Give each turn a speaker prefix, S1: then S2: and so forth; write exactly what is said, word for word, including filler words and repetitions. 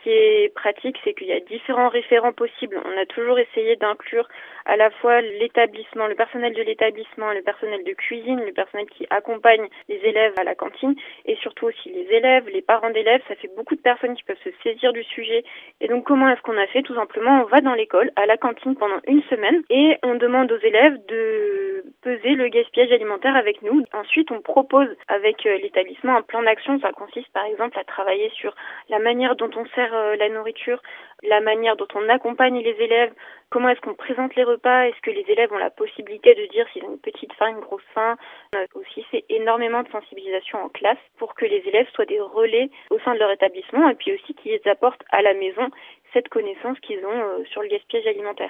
S1: qui est pratique, c'est qu'il y a différents référents possibles. On a toujours essayé d'inclure à la fois l'établissement, le personnel de l'établissement, le personnel de cuisine, le personnel qui accompagne les élèves à la cantine et surtout aussi les élèves, les parents d'élèves. Ça fait beaucoup de personnes qui peuvent se saisir du sujet. Et donc comment est-ce qu'on a fait? Tout simplement, on va dans l'école, à la cantine pendant une semaine et on demande aux élèves de peser le gaspillage alimentaire avec nous. Ensuite, on propose avec l'établissement un plan d'action. Ça consiste par exemple à travailler sur la manière dont on sert la nourriture, la manière dont on accompagne les élèves, comment est-ce qu'on présente les repas, est-ce que les élèves ont la possibilité de dire s'ils ont une petite faim, une grosse faim. On a aussi fait énormément de sensibilisation en classe pour que les élèves soient des relais au sein de leur établissement et puis aussi qu'ils apportent à la maison cette connaissance qu'ils ont sur le gaspillage alimentaire.